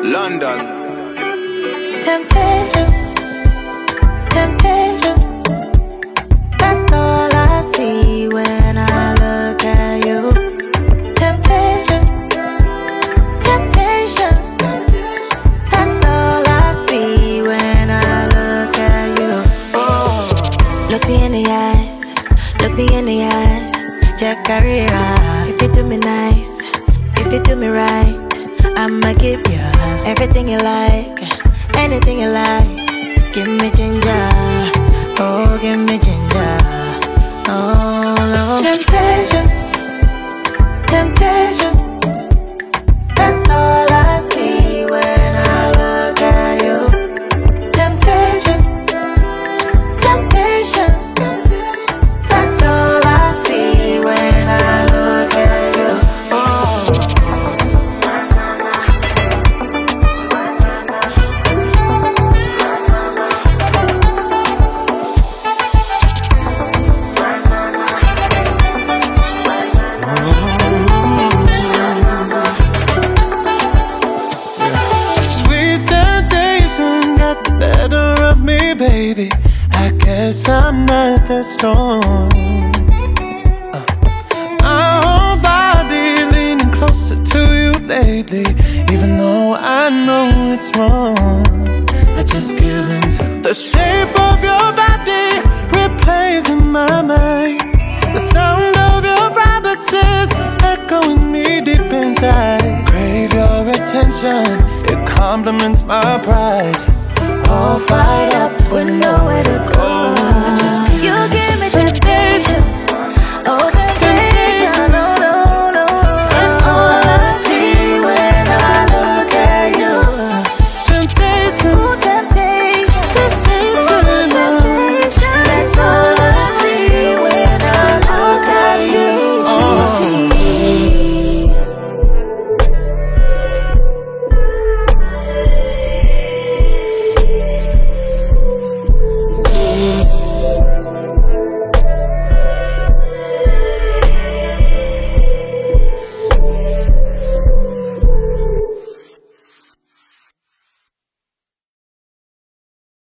London. Temptation, temptation. That's all I see when I look at you. Temptation, temptation. That's all I see when I look at you. Oh. Look me in the eyes, look me in the eyes. Jack Carrera. If you do me nice, if you do me right, I'ma give you everything you like, anything you like. Give me ginger, oh, give me ginger. Oh, no. Temptation, temptation. That's all I see when I look at you. Temptation, temptation. That's all I see when I look at you. Baby, I guess I'm not that strong. My whole body leaning closer to you lately, even though I know it's wrong. I just give in to the shape of your body replays in my mind. The sound of your promises echoing me deep inside. Crave your attention, it compliments my pride. All fired up with nowhere to go.